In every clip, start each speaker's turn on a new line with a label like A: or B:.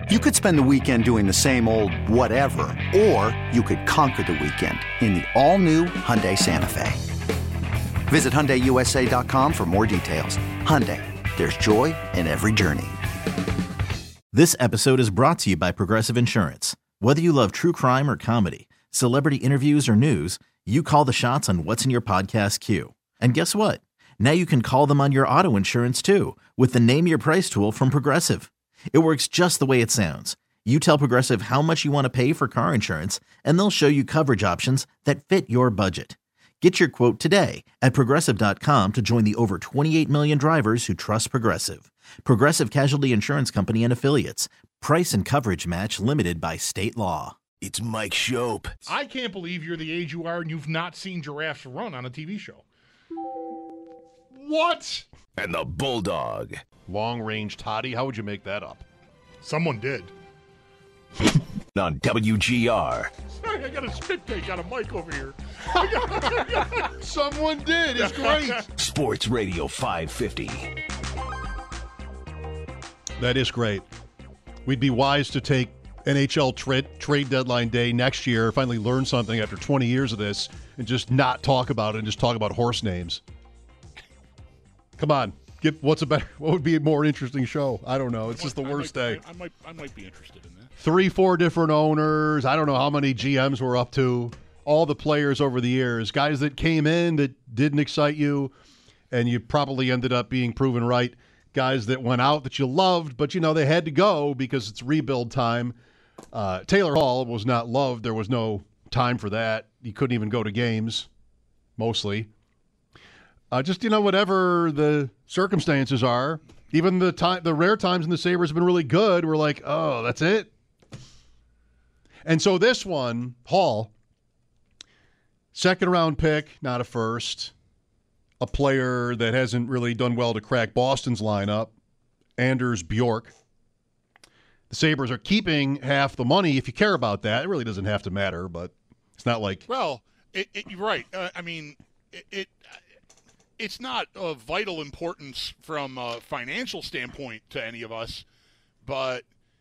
A: You could spend the weekend doing the same old whatever, or you could conquer the weekend in the all-new Hyundai Santa Fe. Visit HyundaiUSA.com for more details. Hyundai, there's joy in every journey.
B: This episode is brought to you by Progressive Insurance. Whether you love true crime or comedy, celebrity interviews or news, you call the shots on what's in your podcast queue. And guess what? Now you can call them on your auto insurance too with the Name Your Price tool from Progressive. It works just the way it sounds. You tell Progressive how much you want to pay for car insurance, and they'll show you coverage options that fit your budget. Get your quote today at Progressive.com to join the over 28 million drivers who trust Progressive. Progressive Casualty Insurance Company and Affiliates. Price and coverage match limited by state law.
C: It's Mike Schopp.
D: I can't believe you're the age you are and you've not seen giraffes run on a TV show. What?
C: And the Bulldog.
E: Long-range toddy, how would you make that up?
D: Someone did.
C: On WGR.
D: Sorry, I got a spit take on a mic over here.
E: Someone did. It's great.
C: Sports Radio 550.
E: That is great. We'd be wise to take NHL trade deadline day next year, finally learn something after 20 years of this, and just not talk about it and just talk about horse names. Come on. What would be a more interesting show? I don't know. It's just the worst day.
D: I might be interested in that.
E: 3-4 different owners. I don't know how many GMs we're up to. All the players over the years. Guys that came in that didn't excite you, and you probably ended up being proven right. Guys that went out that you loved, but, they had to go because it's rebuild time. Taylor Hall was not loved. There was no time for that. He couldn't even go to games, mostly. Whatever the circumstances are, even the rare times when the Sabres have been really good, we're like, oh, that's it? And so this one, Hall, second-round pick, not a first, a player that hasn't really done well to crack Boston's lineup, Anders Bjork. The Sabres are keeping half the money if you care about that. It really doesn't have to matter, but it's not like...
D: Well, you're right. It's not of vital importance from a financial standpoint to any of us, but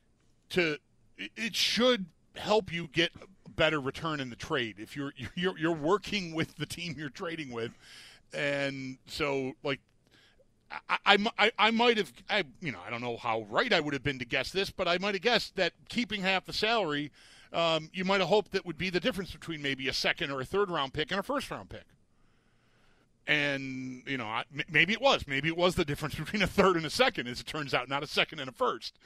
D: it should help you get a better return in the trade if you're working with the team you're trading with, and so like I might have I don't know how right I would have been to guess this, but I might have guessed that keeping half the salary, you might have hoped that would be the difference between maybe a second or a third round pick and a first round pick. And, maybe it was. Maybe it was the difference between a third and a second, as it turns out, not a second and a first.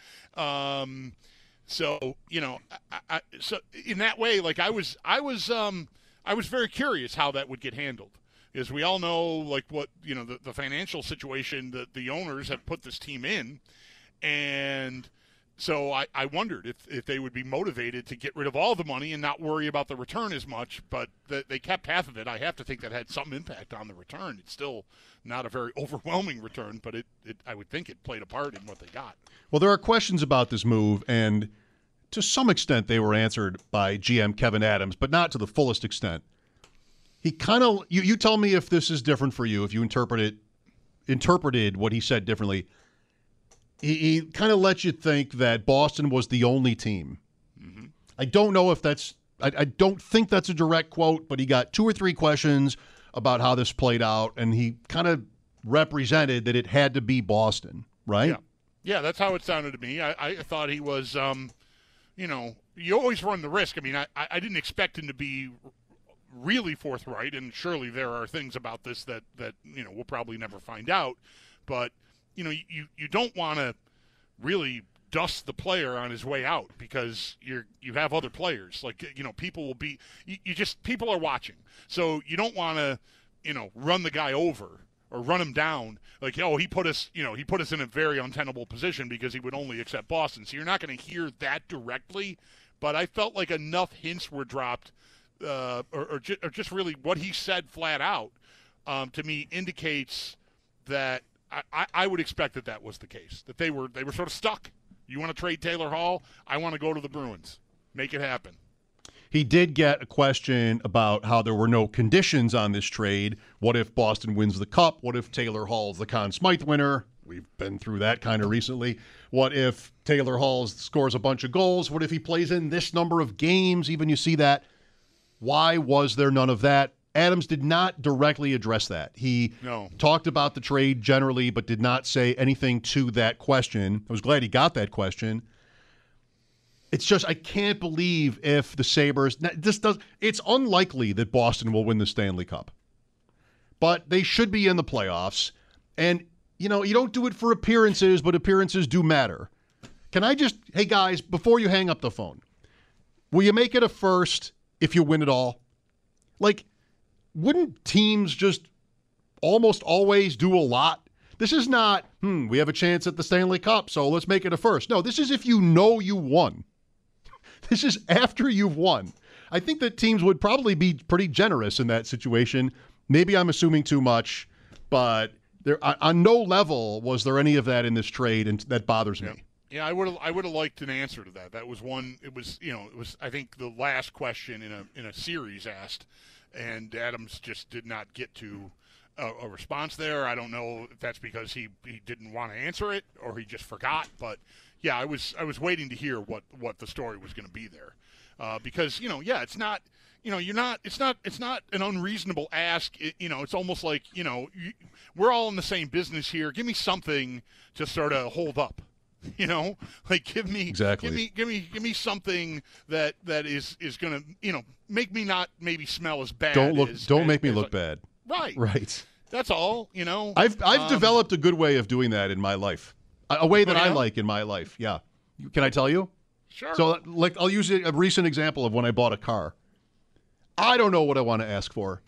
D: So in that way, like I was very curious how that would get handled. As we all know, like what, the financial situation that the owners have put this team in. And so I wondered if they would be motivated to get rid of all the money and not worry about the return as much, but they kept half of it. I have to think that had some impact on the return. It's still not a very overwhelming return, but I would think it played a part in what they got.
E: Well, there are questions about this move, and to some extent they were answered by GM Kevin Adams, but not to the fullest extent. He kind of you tell me if this is different for you, if you interpreted what he said differently. He kind of let you think that Boston was the only team. Mm-hmm. I don't know if that's – I don't think that's a direct quote, but he got 2 or 3 questions about how this played out, and he kind of represented that it had to be Boston, right?
D: Yeah, that's how it sounded to me. I thought he was you always run the risk. I mean, I didn't expect him to be really forthright, and surely there are things about this that we'll probably never find out, but – you don't want to really dust the player on his way out because you have other players. Like, people will be people are watching. So you don't want to, run the guy over or run him down. Like, he put us in a very untenable position because he would only accept Boston. So you're not going to hear that directly, but I felt like enough hints were dropped or just really what he said flat out to me indicates that I would expect that was the case, that they were sort of stuck. You want to trade Taylor Hall? I want to go to the Bruins. Make it happen.
E: He did get a question about how there were no conditions on this trade. What if Boston wins the Cup? What if Taylor Hall's the Conn Smythe winner? We've been through that kind of recently. What if Taylor Hall scores a bunch of goals? What if he plays in this number of games? Even you see that. Why was there none of that? Adams did not directly address that. He talked about the trade generally, but did not say anything to that question. I was glad he got that question. It's just, I can't believe if the Sabres, it's unlikely that Boston will win the Stanley Cup. But they should be in the playoffs. And, you don't do it for appearances, but appearances do matter. Can I just, hey guys, before you hang up the phone, will you make it a first if you win it all? Like, wouldn't teams just almost always do a lot? This is not, we have a chance at the Stanley Cup, so let's make it a first. No, this is if you know you won. This is after you've won. I think that teams would probably be pretty generous in that situation. Maybe I'm assuming too much, but there on no level was there any of that in this trade, and that bothers me.
D: Yeah, I would have liked an answer to that. That was one. It was I think the last question in a series asked, and Adams just did not get to a response there. I don't know if that's because he didn't want to answer it or he just forgot, but. Yeah, I was waiting to hear what the story was going to be there, because it's not it's not an unreasonable ask. It's almost like we're all in the same business here. Give me something to sort of hold up, like give me something that is going to make me not maybe smell as bad.
E: Don't make me look bad.
D: Right. That's all.
E: I've developed a good way of doing that in my life. A way that I like in my life, yeah. Can I tell you?
D: Sure.
E: So, I'll use a recent example of when I bought a car. I don't know what I want to ask for.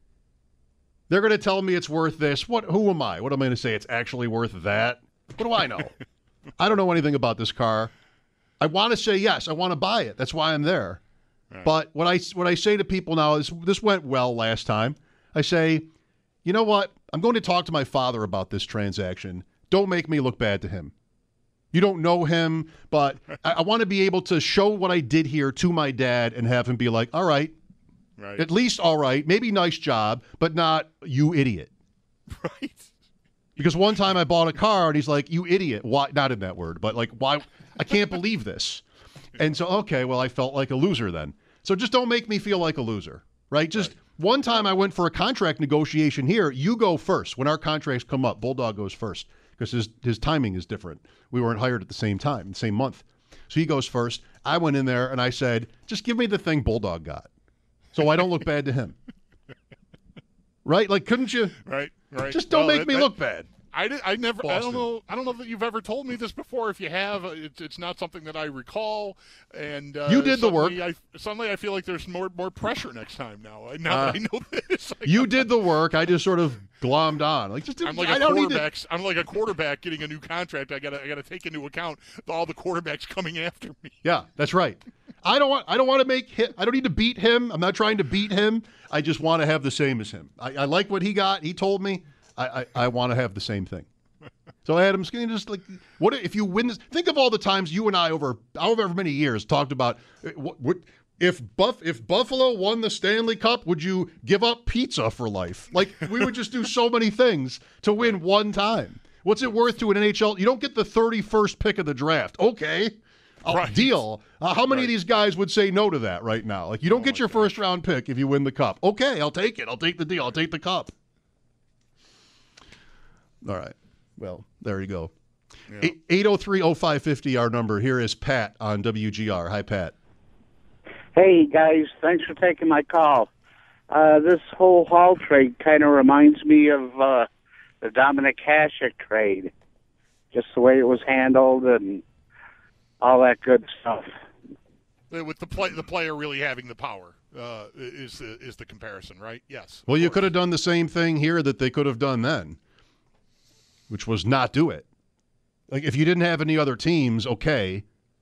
E: They're going to tell me it's worth this. Who am I? What am I going to say? It's actually worth that? What do I know? I don't know anything about this car. I want to say yes. I want to buy it. That's why I'm there. Right. But what I say to people now is, this went well last time. I say, you know what? I'm going to talk to my father about this transaction. Don't make me look bad to him. You don't know him, but I want to be able to show what I did here to my dad and have him be like, all right, at least all right, maybe nice job, but not you idiot.
D: Right.
E: Because one time I bought a car and he's like, you idiot. Why? Not in that word, but like, why? I can't believe this. And so, okay, well, I felt like a loser then. So just don't make me feel like a loser, right? Just one time I went for a contract negotiation here. You go first. When our contracts come up, Bulldog goes first. Because his timing is different. We weren't hired at the same time, the same month. So he goes first. I went in there and I said, just give me the thing Bulldog got so I don't look bad to him. Right? Like, couldn't you?
D: Right.
E: Just don't make me look bad.
D: I don't know that you've ever told me this before. If you have, it's not something that I recall. And
E: you did the work.
D: Suddenly, I feel like there's more pressure next time now. Now that I know this,
E: you did the work. I just sort of glommed on.
D: I'm like a quarterback getting a new contract. I gotta take into account all the quarterbacks coming after me.
E: Yeah, that's right. I don't want to make him. I don't need to beat him. I'm not trying to beat him. I just want to have the same as him. I like what he got. He told me. I want to have the same thing. So, Adams, can you just what if you win this? Think of all the times you and I over however many years talked about if Buffalo won the Stanley Cup, would you give up pizza for life? Like, we would just do so many things to win one time. What's it worth to an NHL? You don't get the 31st pick of the draft. Okay. Deal. How many of these guys would say no to that right now? Like, you don't get your first round pick if you win the cup. Okay, I'll take it. I'll take the deal. I'll take the cup. All right. Well, there you go. Yeah. 803-0550, our number. Here is Pat on WGR. Hi, Pat.
F: Hey, guys. Thanks for taking my call. This whole Hall trade kind of reminds me of the Dominic Hasek trade. Just the way it was handled and all that good stuff.
D: With the player really having the power is the comparison, right? Yes.
E: Well, you could have done the same thing here that they could have done then, which was not do it. Like, if you didn't have any other teams, okay.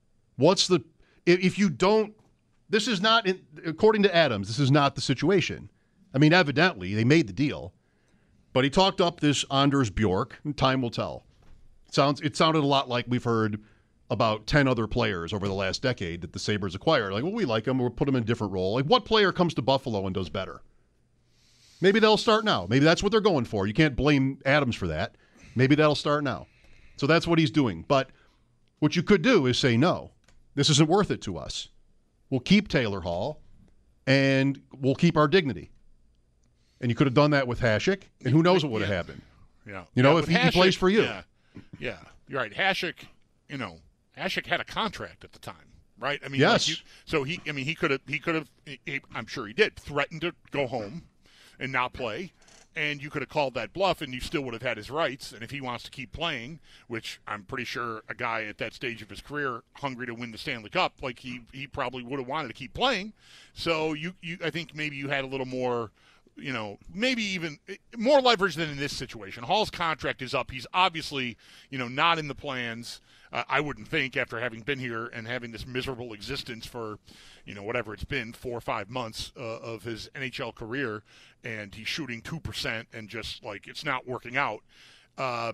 E: If you don't, this is not, according to Adams, this is not the situation. I mean, evidently, they made the deal. But he talked up this Anders Bjork, and time will tell. It sounded a lot like we've heard about 10 other players over the last decade that the Sabres acquired. Like, well, we like them, we'll put them in a different role. Like, what player comes to Buffalo and does better? Maybe they'll start now. Maybe that's what they're going for. You can't blame Adams for that. Maybe that'll start now. So that's what he's doing. But what you could do is say, no, this isn't worth it to us. We'll keep Taylor Hall, and we'll keep our dignity. And you could have done that with Hasek, and who knows what would have happened.
D: Yeah.
E: You know,
D: Yeah,
E: if he
D: Hasek,
E: plays for you.
D: Yeah. You're right. Hasek, Hasek had a contract at the time, right? I mean,
E: yes.
D: He could have, I'm sure he did, threatened to go home and not play. And you could have called that bluff, and you still would have had his rights. And if he wants to keep playing, which I'm pretty sure a guy at that stage of his career, hungry to win the Stanley Cup, like he probably would have wanted to keep playing. So I think maybe you had a little more, maybe even more leverage than in this situation. Hall's contract is up. He's obviously, not in the plans. I wouldn't think, after having been here and having this miserable existence for, whatever it's been, 4 or 5 months of his NHL career, and he's shooting 2% and just like it's not working out. I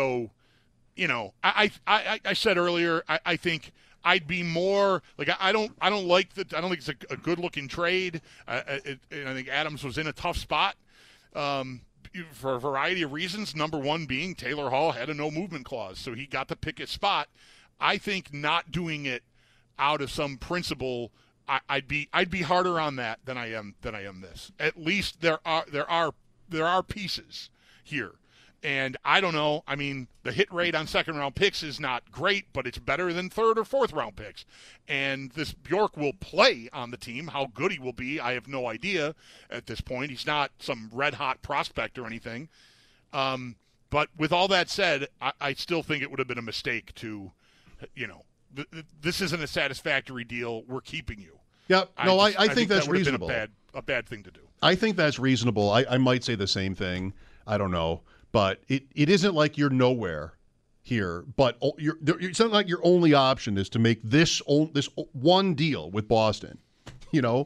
D: said earlier, I think I'd be more like I don't think it's a good looking trade. And I think Adams was in a tough spot. For a variety of reasons, number one being Taylor Hall had a no movement clause, so he got to pick his spot. I think not doing it out of some principle, I'd be harder on that than I am this. At least there are pieces here. And I don't know. I mean, the hit rate on second-round picks is not great, but it's better than third- or fourth-round picks. And this Bjork will play on the team. How good he will be, I have no idea at this point. He's not some red-hot prospect or anything. But with all that said, I still think it would have been a mistake to, this isn't a satisfactory deal. We're keeping you.
E: Yeah, no, I think that's
D: that would
E: reasonable.
D: Have been a bad thing to do.
E: I think that's reasonable. I might say the same thing. I don't know. But it isn't like you're nowhere here. But it's not like your only option is to make this one deal with Boston. It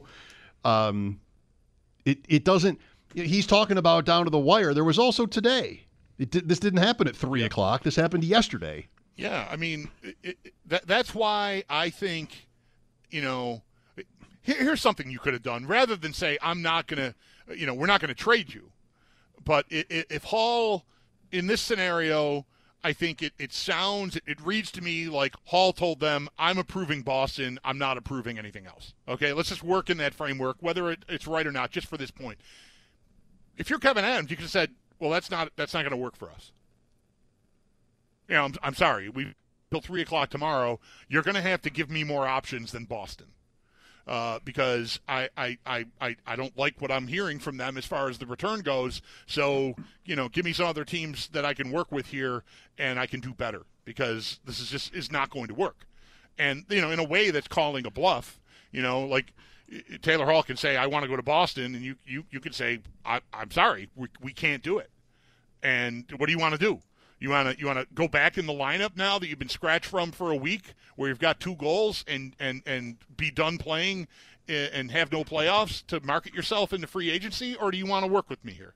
E: doesn't. He's talking about down to the wire. There was also today. This didn't happen at 3:00. This happened yesterday.
D: Yeah, I mean, that's why I think, here's something you could have done rather than say I'm not gonna, we're not gonna trade you. But if Hall, in this scenario, I think it reads to me like Hall told them, I'm approving Boston, I'm not approving anything else. Okay, let's just work in that framework, whether it's right or not, just for this point. If you're Kevin Adams, you could have said, well, that's not going to work for us. I'm sorry, till 3:00 tomorrow, you're going to have to give me more options than Boston. Because I don't like what I'm hearing from them as far as the return goes. So, give me some other teams that I can work with here and I can do better, because this is not going to work. And, in a way that's calling a bluff, like Taylor Hall can say, I want to go to Boston, and you can say, I'm sorry, we can't do it. And what do you want to do? You want to go back in the lineup now that you've been scratched from for a week, where you've got 2 goals and be done playing and have no playoffs to market yourself into free agency, or do you want to work with me here?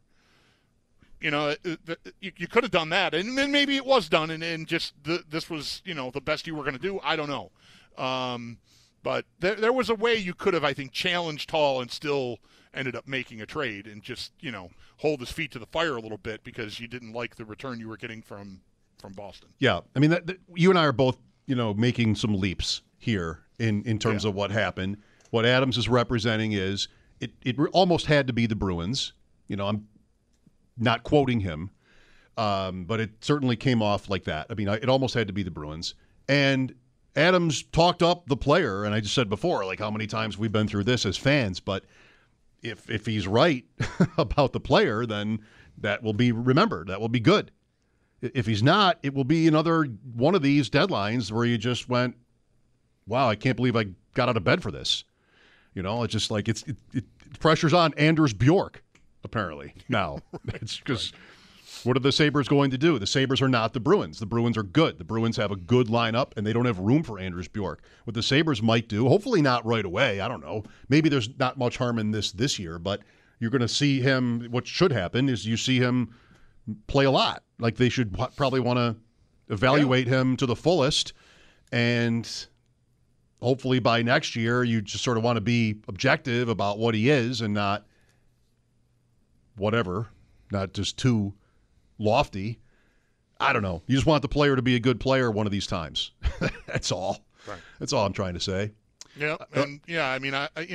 D: You could have done that, and then maybe it was done, and just this was the best you were going to do. I don't know, but there was a way you could have, I think, challenged Hall and still ended up making a trade and just hold his feet to the fire a little bit because you didn't like the return you were getting from Boston. Yeah,
E: I mean, you and I are both making some leaps here in terms of what happened. What Adams is representing is it almost had to be the Bruins. I'm not quoting him, but it certainly came off like that. I mean, it almost had to be the Bruins. And Adams talked up the player, and I just said before, like, how many times we've been through this as fans, but if he's right about the player, then that will be remembered. That will be good. If he's not, it will be another one of these deadlines where you just went, wow, I can't believe I got out of bed for this. It's just like it pressure's on Anders Bjork, apparently, now. It's because what are the Sabres going to do? The Sabres are not the Bruins. The Bruins are good. The Bruins have a good lineup, and they don't have room for Anders Bjork. What the Sabres might do, hopefully not right away, I don't know. Maybe there's not much harm in this year, but you're going to see him, what should happen is you see him play a lot. Like, they should probably want to evaluate him to the fullest, and hopefully by next year you just sort of want to be objective about what he is and not whatever, not just too lofty. I don't know. You just want the player to be a good player one of these times. That's all.
D: Right.
E: That's all I'm trying to say.
D: Yeah, and I mean,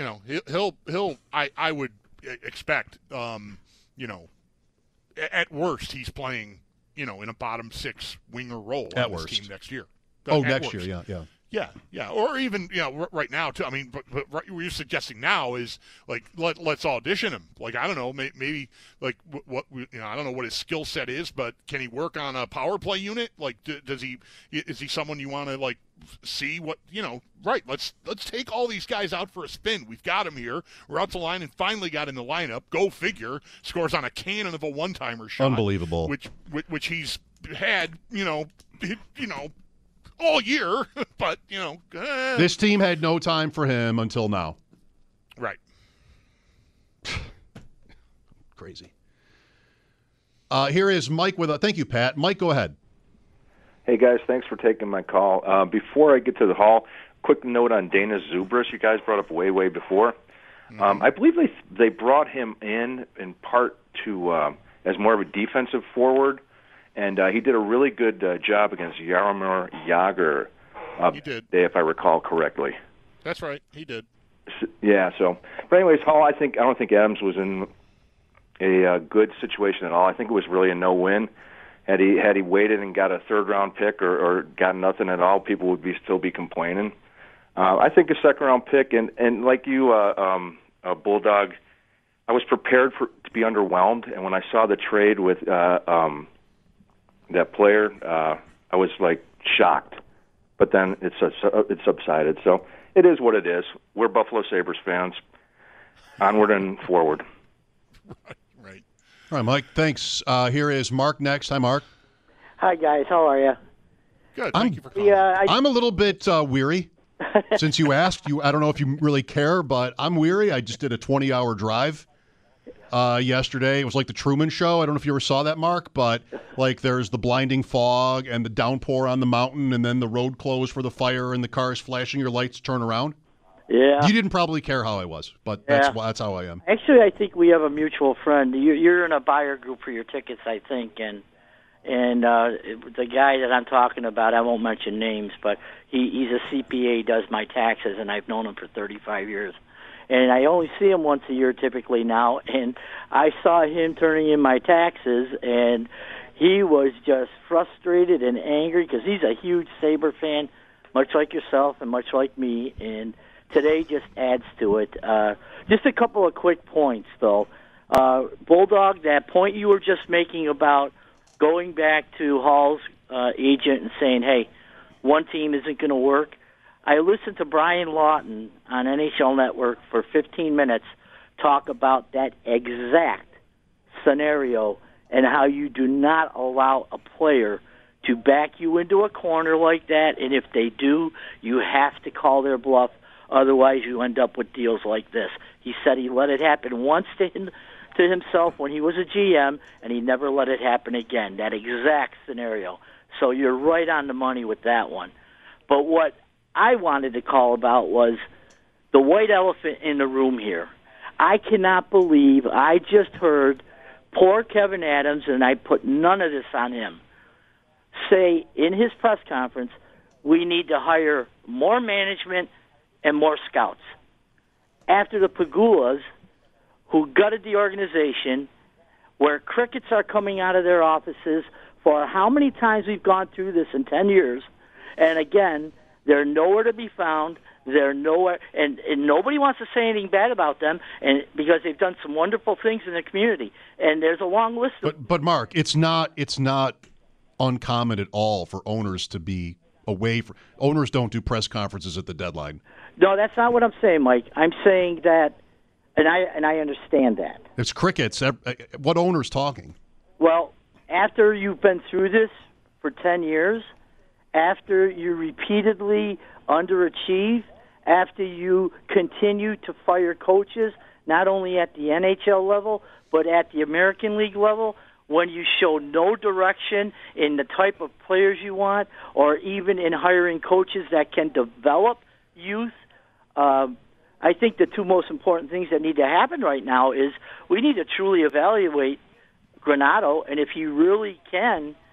D: I would expect, at worst he's playing, in a bottom six winger role on this team next year.
E: Next year, yeah.
D: Yeah, or even right now too. I mean, but what you're suggesting now is like let's audition him. Like I don't know, maybe like what I don't know what his skill set is, but can he work on a power play unit? Like is he someone you want to like see what Right. Let's take all these guys out for a spin. We've got him here. We're out the line and finally got in the lineup. Go figure. Scores on a cannon of a one-timer shot.
E: Unbelievable.
D: Which he's had all year, but
E: This team had no time for him until now.
D: Right.
E: Crazy. Here is Mike with thank you, Pat. Mike, go ahead.
G: Hey guys, thanks for taking my call. Before I get to the Hall, quick note on Dana Zubris. You guys brought up way before. Mm-hmm. I believe they brought him in part to as more of a defensive forward. And he did a really good job against Jaromir Jagr.
D: He did,
G: if I recall correctly.
D: That's right, he did.
G: Yeah. So, but anyways, Hall. I don't think Adams was in a good situation at all. I think it was really a no-win. Had he waited and got a third-round pick or got nothing at all, people would still be complaining. I think a second-round pick, and like you, Bulldog, I was prepared to be underwhelmed, and when I saw the trade with that player, I was like shocked. But then it subsided. So it is what it is. We're Buffalo Sabres fans. Onward and forward.
D: Right.
E: All right, Mike. Thanks. Here is Mark next. Hi, Mark.
H: Hi, guys. How are you?
D: Good. Thank you for calling.
E: I'm a little bit weary. Since you asked, I don't know if you really care, but I'm weary. I just did a 20-hour drive yesterday. It was like the Truman Show. I don't know if you ever saw that, Mark, but like there's the blinding fog and the downpour on the mountain and then the road closed for the fire and the cars flashing your lights to turn around.
H: Yeah.
E: You didn't probably care how I was, but that's how I am.
H: Actually, I think we have a mutual friend. You're in a buyer group for your tickets, I think, and the guy that I'm talking about, I won't mention names, but he's a CPA, does my taxes, and I've known him for 35 years. And I only see him once a year typically now, and I saw him turning in my taxes, and he was just frustrated and angry because he's a huge Sabre fan, much like yourself and much like me, and today just adds to it. Just a couple of quick points, though. Bulldog, that point you were just making about going back to Hall's agent and saying, hey, one team isn't going to work. I listened to Brian Lawton on NHL Network for 15 minutes talk about that exact scenario and how you do not allow a player to back you into a corner like that, and if they do, you have to call their bluff. Otherwise, you end up with deals like this. He said he let it happen once to himself when he was a GM, and he never let it happen again, that exact scenario. So you're right on the money with that one. But what I wanted to call about was the white elephant in the room here. I cannot believe I just heard poor Kevin Adams, and I put none of this on him, say in his press conference, we need to hire more management and more scouts. After the Pagulas, who gutted the organization, where crickets are coming out of their offices for how many times we've gone through this in 10 years, and again, they're nowhere to be found. They're nowhere, and nobody wants to say anything bad about them, and because they've done some wonderful things in the community. And there's a long list.
E: But Mark, it's not uncommon at all for owners to be away. Owners don't do press conferences at the deadline.
H: No, that's not what I'm saying, Mike. I'm saying that, and I understand that.
E: It's crickets. What owner's talking?
H: Well, after you've been through this for 10 years, after you repeatedly underachieve, after you continue to fire coaches, not only at the NHL level, but at the American League level, when you show no direction in the type of players you want, or even in hiring coaches that can develop youth, I think the two most important things that need to happen right now is we need to truly evaluate Granato, and if he really can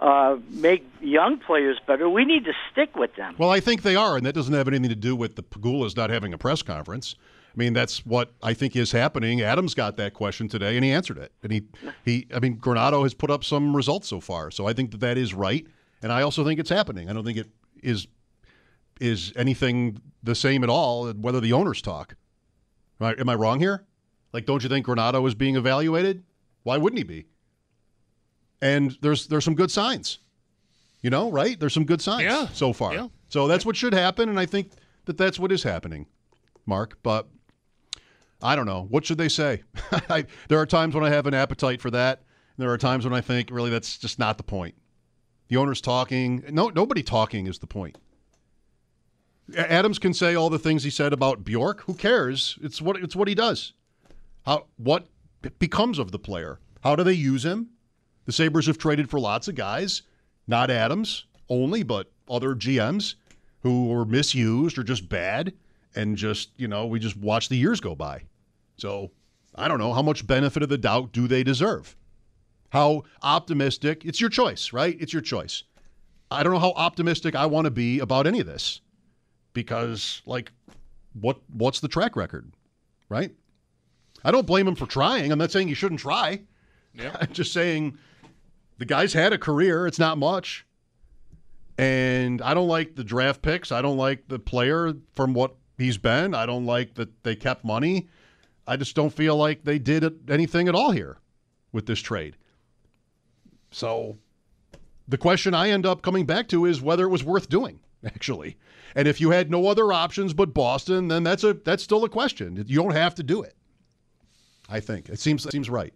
H: make young players better. We need to stick with them.
E: Well, I think they are, and that doesn't have anything to do with the Pegulas not having a press conference. I mean, that's what I think is happening. Adams got that question today, and he answered it. And I mean, Granato has put up some results so far, so I think that is right. And I also think it's happening. I don't think it is anything the same at all, whether the owners talk. Am I wrong here? Like, don't you think Granato is being evaluated? Why wouldn't he be? And there's some good signs, right? There's some good signs so far.
D: Yeah.
E: So that's what should happen, and I think that's what is happening, Mark. But I don't know. What should they say? There are times when I have an appetite for that, and there are times when I think, really, that's just not the point. The owner's talking. No, nobody talking is the point. Adams can say all the things he said about Bjork. Who cares? It's what he does. What becomes of the player? How do they use him? The Sabres have traded for lots of guys, not Adams only, but other GMs who were misused or just bad, and just, we just watch the years go by. So I don't know, how much benefit of the doubt do they deserve? How optimistic? It's your choice, right? It's your choice. I don't know how optimistic I want to be about any of this. Because, what's the track record, right? I don't blame him for trying. I'm not saying you shouldn't try.
D: Yeah.
E: I'm just saying the guy's had a career. It's not much. And I don't like the draft picks. I don't like the player from what he's been. I don't like that they kept money. I just don't feel like they did anything at all here with this trade. So the question I end up coming back to is whether it was worth doing, actually. And if you had no other options but Boston, then that's still a question. You don't have to do it. I think it seems right.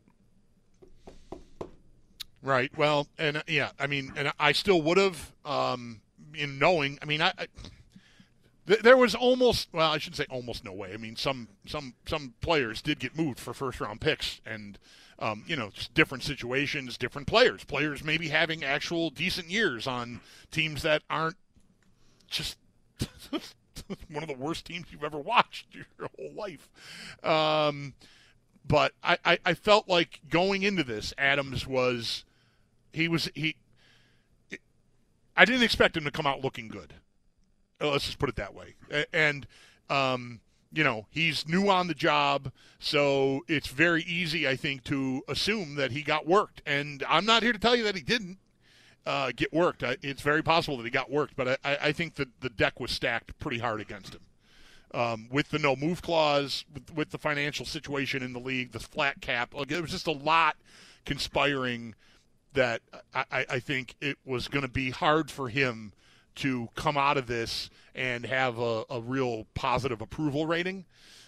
D: Right. Well, and I mean, and I still would have, in knowing. I mean, there was almost. Well, I shouldn't say almost no way. I mean, some players did get moved for first round picks, and just different situations, different players. Players maybe having actual decent years on teams that aren't just one of the worst teams you've ever watched your whole life. But I felt like going into this, Adams was I didn't expect him to come out looking good. Let's just put it that way. And he's new on the job, so it's very easy, I think, to assume that he got worked. And I'm not here to tell you that he didn't get worked. It's very possible that he got worked, but I think that the deck was stacked pretty hard against him. With the no-move clause, with the financial situation in the league, the flat cap, there was just a lot conspiring that I think it was going to be hard for him to come out of this and have a real positive approval rating.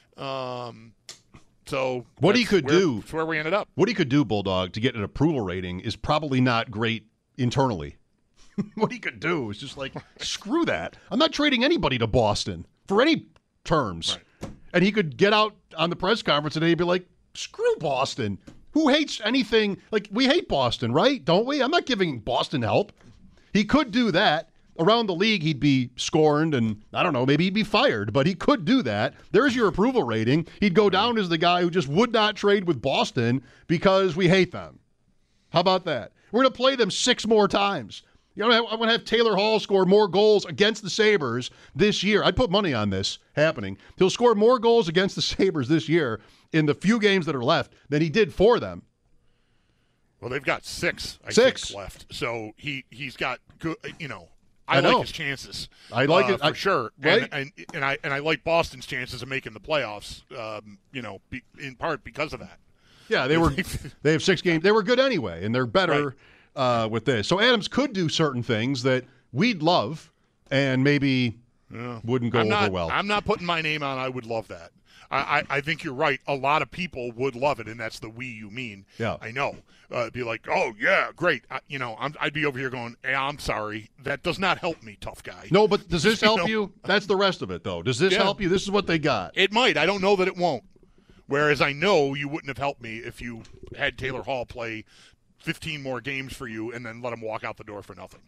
D: So
E: what he could do,
D: that's where we ended up.
E: What he could do, Bulldog, to get an approval rating is probably not great internally. What he could do is just screw that. I'm not trading anybody to Boston for any terms. Right. And he could get out on the press conference and he'd be like, screw Boston. Who hates anything? We hate Boston, right? Don't we? I'm not giving Boston help. He could do that. Around the league, he'd be scorned and, I don't know, maybe he'd be fired, but he could do that. There's your approval rating. He'd go down as the guy who just would not trade with Boston because we hate them. How about that? We're going to play them 6 more times. I'm going to have Taylor Hall score more goals against the Sabres this year. I'd put money on this happening. He'll score more goals against the Sabres this year in the few games that are left than he did for them.
D: Well, they've got 6, I think, left. So he's got good, I like his chances.
E: I like it
D: for sure,
E: right?
D: and I like Boston's chances of making the playoffs. In part because of that.
E: Yeah, they have 6 games. They were good anyway, and they're better with this. So Adams could do certain things that we'd love, and maybe wouldn't go over well.
D: I'm not putting my name on. I would love that. I think you're right. A lot of people would love it, and that's the we you mean.
E: Yeah,
D: I know. Be like, oh yeah, great. I'd be over here going, hey, I'm sorry. That does not help me, tough guy.
E: No, but does this help you? That's the rest of it, though. Does this help you? This is what they got.
D: It might. I don't know that it won't. Whereas I know you wouldn't have helped me if you had Taylor Hall play 15 more games for you and then let him walk out the door for nothing.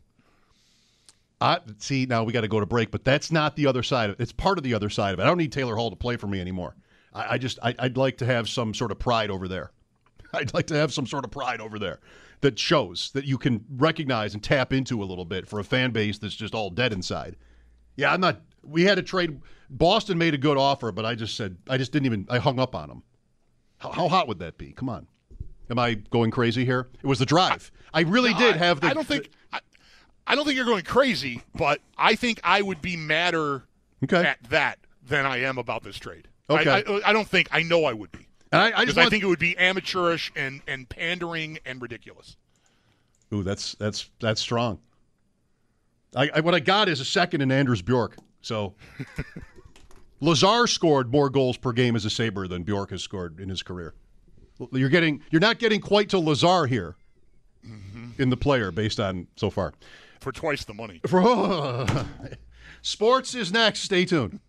E: See, now we got to go to break, but that's not the other side of it. It's part of the other side of it. I don't need Taylor Hall to play for me anymore. I'd like to have some sort of pride over there. I'd like to have some sort of pride over there that shows that you can recognize and tap into a little bit for a fan base that's just all dead inside. Yeah, I'm not. We had to trade. Boston made a good offer, but I hung up on them. How hot would that be? Come on. Am I going crazy here? It was the drive. I really did have the.
D: I don't think you're going crazy, but I think I would be madder at that than I am about this trade.
E: Okay.
D: I don't think. I know I would be.
E: I
D: think it would be amateurish and pandering and ridiculous.
E: Ooh, that's strong. What I got is a second in Anders Bjork. So Lazar scored more goals per game as a Sabre than Bjork has scored in his career. You're not getting quite to Lazar here in the player based on so far.
D: For twice the money.
E: Sports is next. Stay tuned.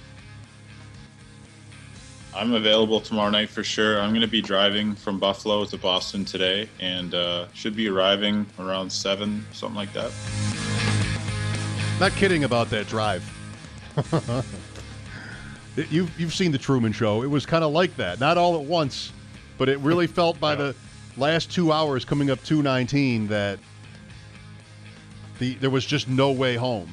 I: I'm available tomorrow night for sure. I'm going to be driving from Buffalo to Boston today and should be arriving around 7, something like that.
E: Not kidding about that drive. You've seen The Truman Show. It was kind of like that. Not all at once, but it really felt by the last 2 hours coming up 2:19 that there was just no way home.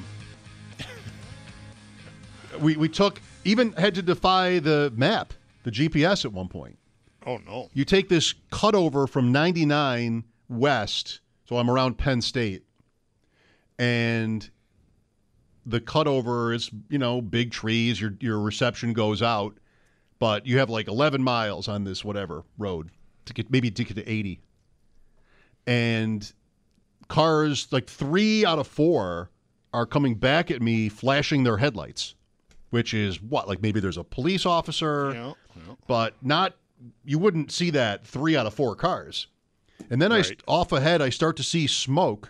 E: We had to defy the map, the GPS at one point.
D: Oh, no.
E: You take this cutover from 99 west, so I'm around Penn State, and the cutover is, big trees, your reception goes out, but you have like 11 miles on this whatever road to get to 80. And cars, like 3 out of 4 are coming back at me flashing their headlights, which is what? Like maybe there's a police officer, but you wouldn't see that 3 out of 4 cars. And then off ahead, I start to see smoke.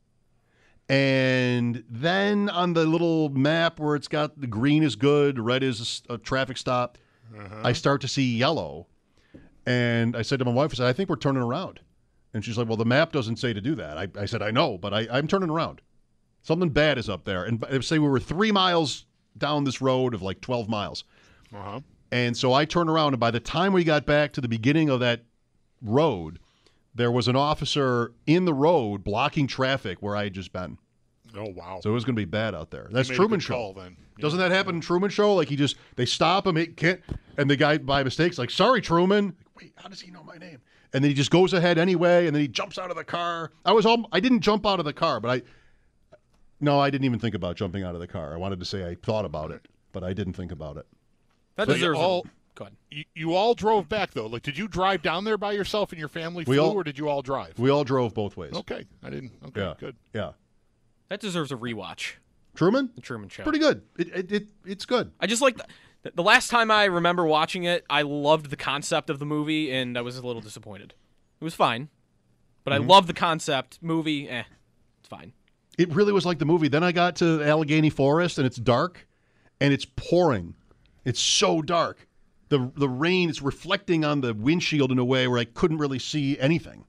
E: And then on the little map where it's got the green is good, red is a traffic stop, I start to see yellow. And I said to my wife, I think we're turning around. And she's like, well, the map doesn't say to do that. I said, I know, but I'm turning around. Something bad is up there. And say we were 3 miles down this road of like 12 miles. And so I turned around, and by the time we got back to the beginning of that road, there was an officer in the road blocking traffic where I had just been.
D: Oh, wow.
E: So it was going to be bad out there. That's Truman Show.
D: Call, then. Yeah.
E: Doesn't that happen in Truman Show? Like they stop him, and the guy by mistake's like, sorry, Truman. Wait, how does he know my name? And then he just goes ahead anyway, and then he jumps out of the car. I didn't jump out of the car, but I didn't even think about jumping out of the car. I wanted to say I thought about it, but I didn't think about it.
J: That deserves
D: Go ahead. You all drove back, though. Like, did you drive down there by yourself and your family or did you all drive?
E: We all drove both ways.
D: Okay. I didn't. Okay,
E: yeah.
D: Good.
E: Yeah.
J: That deserves a rewatch.
E: Truman?
J: The Truman Show.
E: Pretty good. It's good.
J: I just like the last time I remember watching it, I loved the concept of the movie, and I was a little disappointed. It was fine, but I loved the concept. Movie, it's fine.
E: It really was like the movie. Then I got to Allegheny Forest, and it's dark, and it's pouring. It's so dark. The rain is reflecting on the windshield in a way where I couldn't really see anything.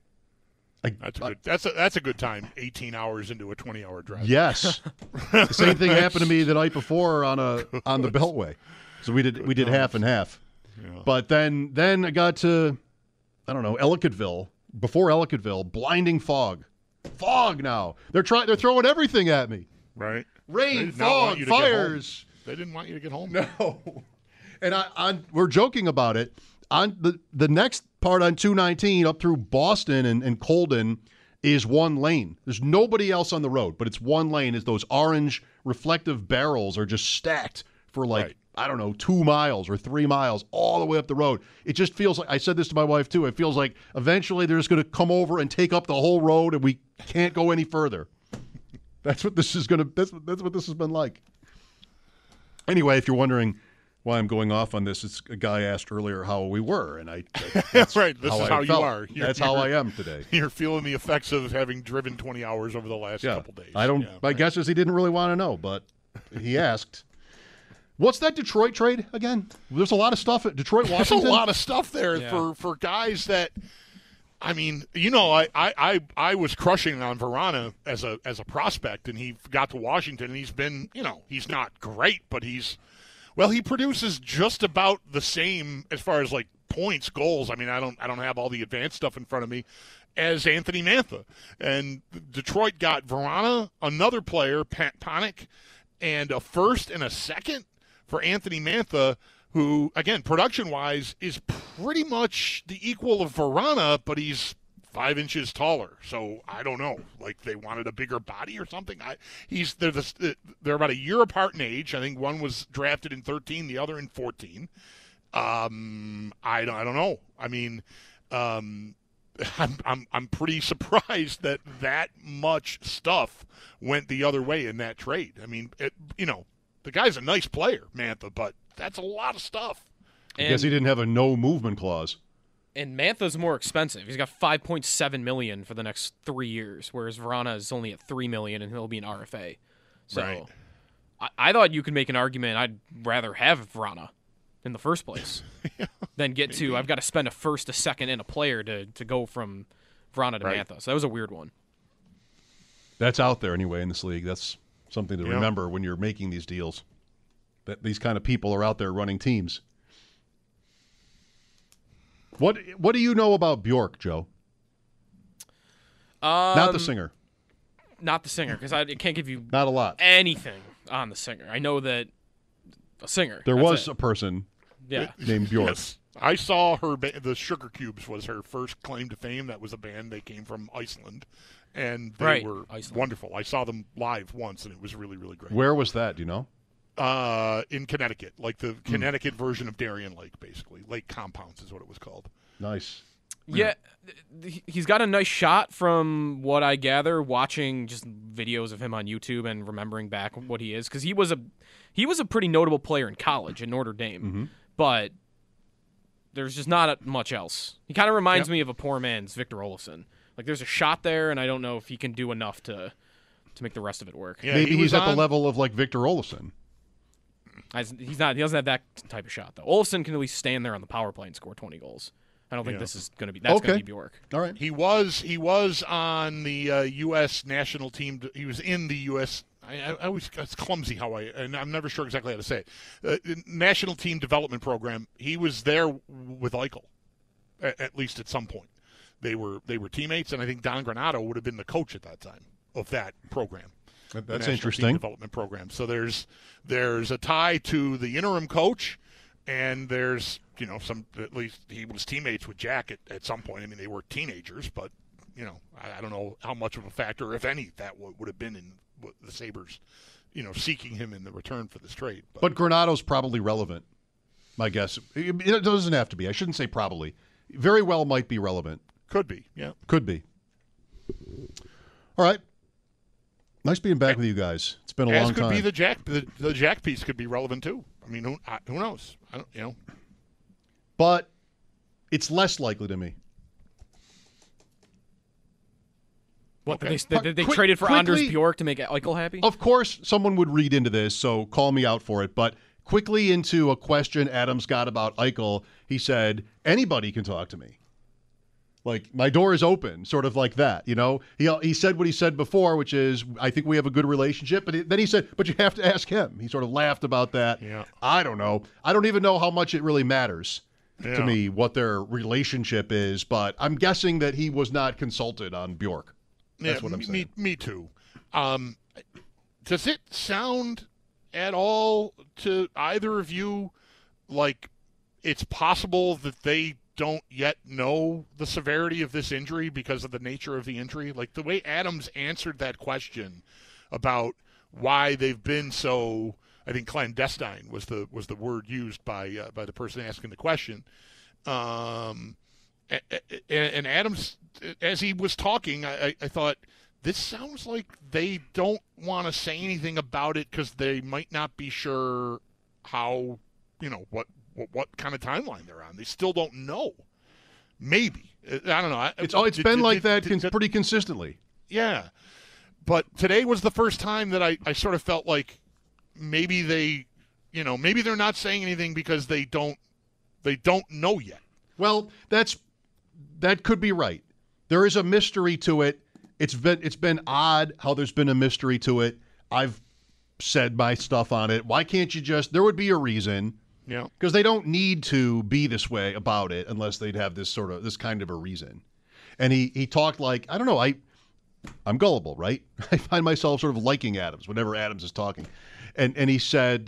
D: That's a good time. 18 hours into a 20-hour drive.
E: Yes, the same thing happened to me the night before on the Beltway. So we did half and half. Yeah. But then I got to Ellicottville. Before Ellicottville, blinding fog. Fog now. They're throwing everything at me.
D: Right.
E: Rain, fog, fires.
D: They didn't want you to get home.
E: No. And we're joking about it. On the next part on 219 up through Boston and Colden is one lane. There's nobody else on the road, but it's one lane as those orange reflective barrels are just stacked for 2 miles or 3 miles all the way up the road. It just feels like, I said this to my wife too, it feels like eventually they're just going to come over and take up the whole road and we can't go any further. That's what this is that's what this has been like. Anyway, if you're wondering why I'm going off on this, it's a guy asked earlier how we were, and
D: that's right. This is how you are.
E: That's how I am today.
D: You're feeling the effects of having driven 20 hours over the last couple days.
E: My guess is he didn't really want to know, but he asked. What's that Detroit trade again? There's a lot of stuff at Detroit, Washington.
D: There's a lot of stuff there for guys that. I mean, I was crushing on Vrana as a prospect, and he got to Washington, and he's been, he's not great, but he produces just about the same as far as like points, goals. I mean, I don't have all the advanced stuff in front of me, as Anthony Mantha. And Detroit got Vrana, another player, Panik, and a first and a second for Anthony Mantha, who, again, production-wise, is pretty much the equal of Vrana, but he's 5 inches taller. So I don't know. Like, they wanted a bigger body or something. They're about a year apart in age. I think one was drafted in 13, the other in 14. I don't know. I mean, I'm pretty surprised that much stuff went the other way in that trade. I mean, the guy's a nice player, Mantha, but that's a lot of stuff.
E: I guess he didn't have a no movement clause.
J: And Mantha's more expensive. He's got $5.7 million for the next 3 years, whereas Vrana is only at $3 million, and he'll be an RFA. So
D: right.
J: I thought you could make an argument I'd rather have Vrana in the first place than get to I've got to spend a first, a second, and a player to go from Vrana to Mantha. So that was a weird one.
E: That's out there anyway in this league. That's something to remember when you're making these deals, that these kind of people are out there running teams. What do you know about Bjork, Joe? Not the singer.
J: Not the singer, because I can't give you
E: not a lot
J: anything on the singer. I know that a singer.
E: There was a person named Bjork.
D: Yes. I saw her. The Sugar Cubes was her first claim to fame. That was a band. They came from Iceland, and they were wonderful. I saw them live once, and it was really, really great.
E: Where was that? Do you know?
D: In Connecticut, like the Connecticut version of Darien Lake, basically. Lake Compounds is what it was called.
E: Nice.
J: Yeah, he's got a nice shot from what I gather, watching just videos of him on YouTube and remembering back what he is, because he was a pretty notable player in college at Notre Dame, but there's just not much else. He kind of reminds me of a poor man's Victor Olofsson. Like, there's a shot there, and I don't know if he can do enough to make the rest of it work.
E: Yeah, maybe he's at the level of like Victor Olofsson.
J: He's not. He doesn't have that type of shot though. Olofsson can at least stand there on the power play and score 20 goals. I don't think this is going to be. That's going to be Bjork.
E: All right.
D: He was on the U.S. national team. He was in the U.S. I always it's clumsy and I'm never sure exactly how to say it. National team development program. He was there with Eichel, at least at some point. They were teammates, and I think Don Granato would have been the coach at that time of that program.
E: That's interesting.
D: Development program. So there's a tie to the interim coach, and there's some, at least he was teammates with Jack at some point. I mean, they were teenagers, but I don't know how much of a factor, if any, that would have been in the Sabres, seeking him in the return for this trade.
E: But Granato's probably relevant. My guess, it doesn't have to be. I shouldn't say probably. Very well might be relevant.
D: Could be. Yeah.
E: Could be. All right. Nice being back with you guys. It's been a long time.
D: As could be the Jack piece could be relevant too. I mean, who knows? I don't.
E: But it's less likely to me.
J: What they traded for Anders Bjork to make Eichel happy?
E: Of course, someone would read into this, so call me out for it. But quickly into a question Adams got about Eichel, he said, "Anybody can talk to me. Like, my door is open," sort of like that, He said what he said before, which is, I think we have a good relationship. But then he said, but you have to ask him. He sort of laughed about that.
D: Yeah.
E: I don't know. I don't even know how much it really matters to me what their relationship is. But I'm guessing that he was not consulted on Bjork. That's what I'm saying.
D: Me too. Does it sound at all to either of you like it's possible that they don't yet know the severity of this injury because of the nature of the injury? Like, the way Adams answered that question about why they've been so, I think clandestine was the word used by the person asking the question. And Adams, as he was talking, I thought, this sounds like they don't want to say anything about it because they might not be sure how, what kind of timeline they're on. They still don't know. Maybe. I don't know.
E: It's been like that pretty consistently.
D: Yeah. But today was the first time that I sort of felt like maybe maybe they're not saying anything because they don't know yet.
E: Well, that could be right. There is a mystery to it. It's been odd how there's been a mystery to it. I've said my stuff on it. Why can't you there would be a reason.
D: Yeah.
E: Because they don't need to be this way about it unless they'd have this kind of a reason. And he talked like, I don't know, I'm gullible, right? I find myself sort of liking Adams whenever Adams is talking. And he said,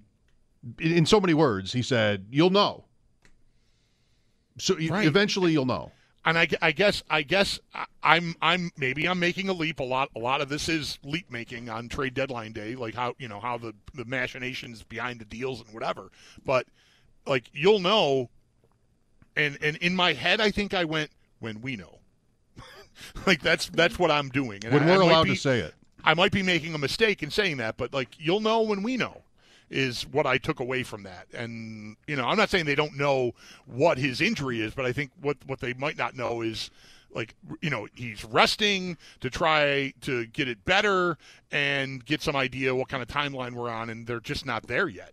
E: in so many words, he said, you'll know. So eventually you'll know.
D: And I guess I'm making a leap. A lot of this is leap making on trade deadline day, like how the machinations behind the deals and whatever. But like you'll know, and in my head I think I went when we know. Like that's what I'm doing. And
E: when we're allowed to say it.
D: I might be making a mistake in saying that, but like you'll know when we know is what I took away from that. And I'm not saying they don't know what his injury is, but I think what they might not know is like he's resting to try to get it better and get some idea what kind of timeline we're on, and they're just not there yet.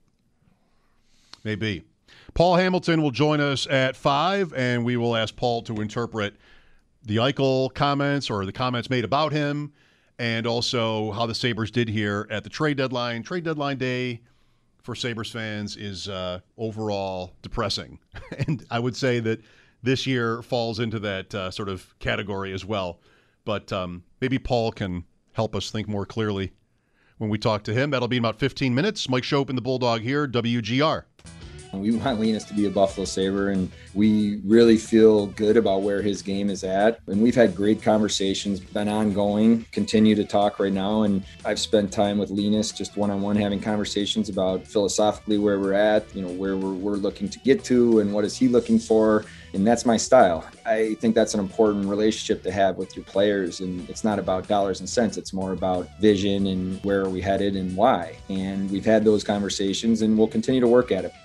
E: Maybe. Paul Hamilton will join us at 5, and we will ask Paul to interpret the Eichel comments or the comments made about him, and also how the Sabres did here at the trade deadline. Trade deadline day for Sabres fans is overall depressing. And I would say that this year falls into that sort of category as well. But maybe Paul can help us think more clearly when we talk to him. That'll be in about 15 minutes. Mike Schopp and the Bulldog here, WGR.
K: We want Linus to be a Buffalo Sabre, and we really feel good about where his game is at. And we've had great conversations, been ongoing, continue to talk right now. And I've spent time with Linus just one-on-one having conversations about philosophically where we're at, where we're looking to get to and what is he looking for. And that's my style. I think that's an important relationship to have with your players. And it's not about dollars and cents. It's more about vision and where are we headed and why. And we've had those conversations, and we'll continue to work at it.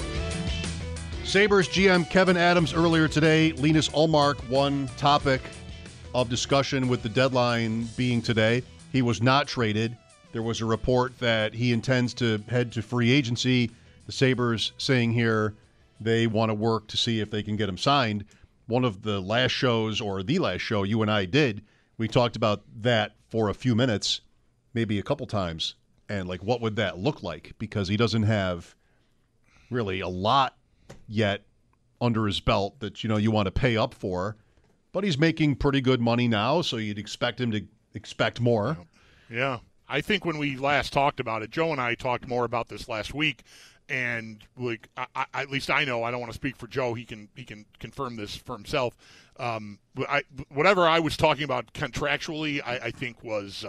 E: Sabres GM Kevyn Adams earlier today. Linus Ullmark, one topic of discussion with the deadline being today. He was not traded. There was a report that he intends to head to free agency. The Sabres saying here they want to work to see if they can get him signed. One of the last shows, or the last show you and I did, we talked about that for a few minutes, maybe a couple times, and like what would that look like? Because he doesn't have really a lot yet under his belt that you want to pay up for, but he's making pretty good money now, so you'd expect him to expect more.
D: Yeah. I think when we last talked about it, Joe and I talked more about this last week, and like at least I know, I don't want to speak for Joe, he can confirm this for himself. Whatever I was talking about contractually, I think was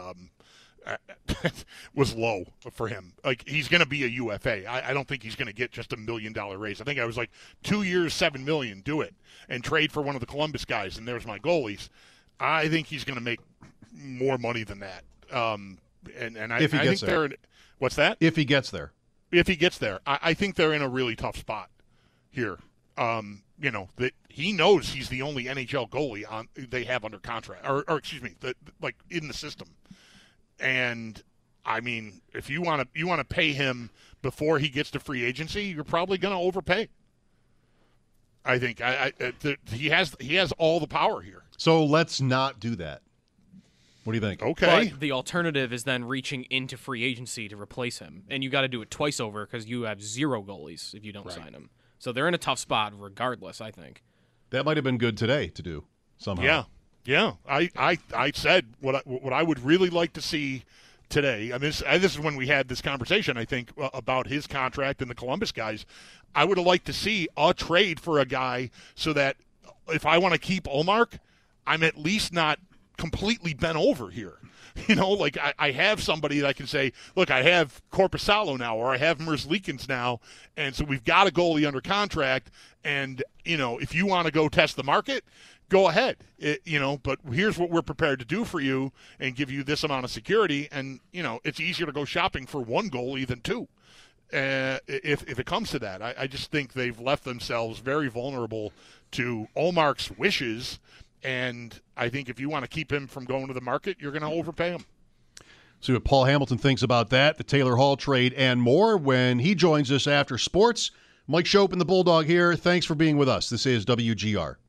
D: low for him. Like, he's going to be a UFA. I don't think he's going to get just $1 million raise. I think I was like 2 years, $7 million, do it, and trade for one of the Columbus guys, and there's my goalies. I think he's going to make more money than that. I think they're in, what's that?
E: If he gets there.
D: If he gets there. I think they're in a really tough spot here. That he knows he's the only NHL goalie they have under contract, or excuse me, like in the system. And I mean, if you want to pay him before he gets to free agency, you're probably going to overpay. I think he has all the power here.
E: So let's not do that. What do you think?
D: Okay.
J: But the alternative is then reaching into free agency to replace him, and you got to do it twice over because you have 0 goalies if you don't sign him. So they're in a tough spot regardless, I think.
E: That might have been good today to do somehow.
D: Yeah. I said what I would really like to see today. I mean, this is when we had this conversation, I think, about his contract and the Columbus guys. I would have liked to see a trade for a guy so that if I want to keep Ullmark, I'm at least not completely bent over here. Like I have somebody that I can say, look, I have Korpisalo now, or I have Merzlikins now, and so we've got a goalie under contract, and, if you want to go test the market, go ahead, but here's what we're prepared to do for you and give you this amount of security. And, it's easier to go shopping for one goalie than two. If it comes to that, I just think they've left themselves very vulnerable to Ullmark's wishes. And I think if you want to keep him from going to the market, you're going to overpay him.
E: See what Paul Hamilton thinks about that, the Taylor Hall trade, and more when he joins us after sports. Mike Schopp and the Bulldog here. Thanks for being with us. This is WGR.